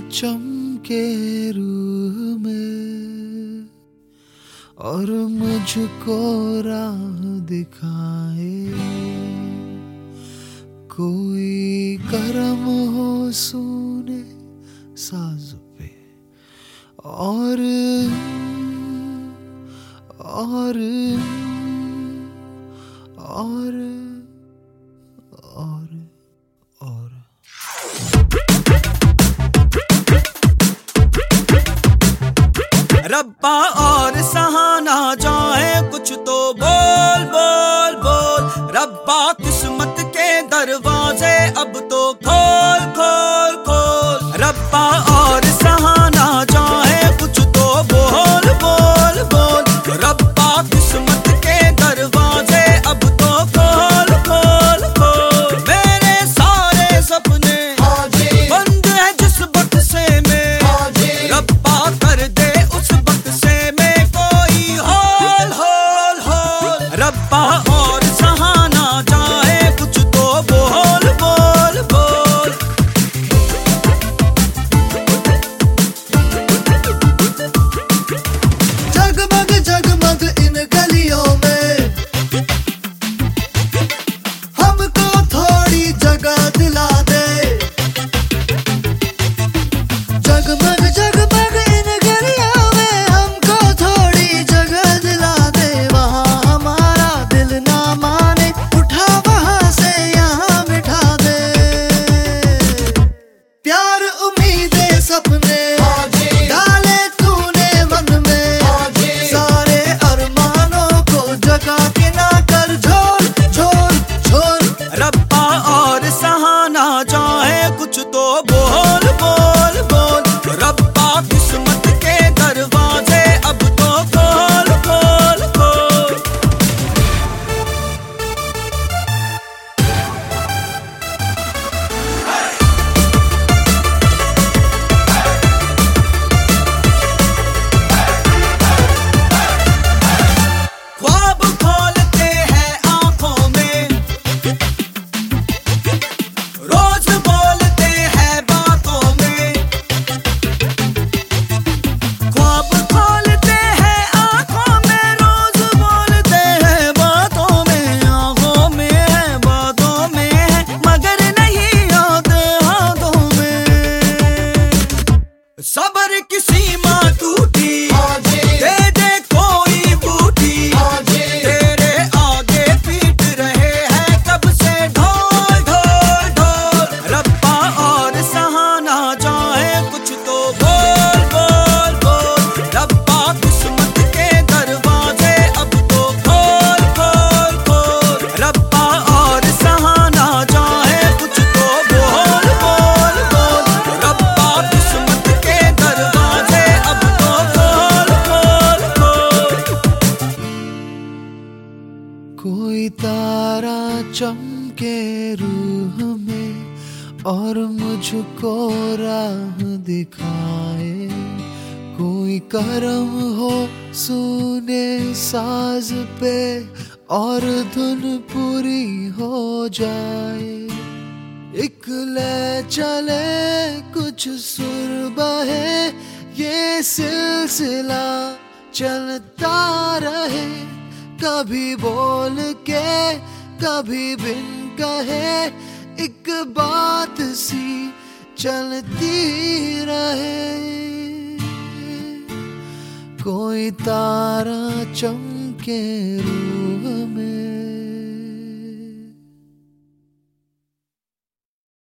चमके रूह में और मुझको राह दिखाए। कोई करम हो सुने साज पे और और और और और रब्बा और सहाना जाए कुछ तो बोल बोल बोल। रब्बा किस्मत के दरवाजे अब तो खोल खोल खोल। रब्बा और सहाना जाए कुछ तो बोल बोल बोल। रब्बा किस्मत के दरवाजे अब तो खोल खोल खोल। मेरे सारे सपने बंद है जिस बक्से में, रब्बा कर दे उस बक्से में कोई होल होल होल। रब्बा और सहाना जाए कुछ तो बोल बोल बोल। जगमग जगमग इन गलियों में हमको थोड़ी जगह दिला दे। जगमग जगमग इन गलियों में हमको थोड़ी जगह दिला दे। वहाँ हमारा दिल ना माने उठा वहाँ से यहाँ बिठा दे। प्यार उम्मीदें सपने डाले तूने मन में, सारे अरमानों को जगा के ना कर झोल झोल झोल। रब्बा और सहाना जाए कुछ तो बोल बोल बोल। रब्बा किस्मत के दरवाजे अब तो खोल खोल खोल। ख्वाब खोलते हैं आंखों में, रोज बोलते हैं बातों में। ख्वाब खोलते हैं आंखों में, रोज बोलते हैं बातों में। आंखों में है बातों में है मगर नहीं आते हाथों में। सब्र की सीमा टूटी दे दे कोई बूटी। तेरे आगे पीट रहे हैं कब से ढोल ढोल ढोल। रब्बा और सहाना जाए कुछ तो बोल बोल बोल। रब्बा किस्मत के दरवाजे अब तो खोल खोल खोल। रब्बा और सहाना जाए कुछ तो बोल बोल बोल। रब्बा किस्मत के दरवाजे अब तो खोल खोल खोल। कोई तारा चमके रूह में और मुझको राह दिखाए। कोई करम हो सुने साज पे और धुन पूरी हो जाए। एक ले चले कुछ सुर बहे, ये सिलसिला चलता रहे। कभी बोल के कभी बिन कहे एक बात सी चलती रहे। कोई तारा चमके रूह में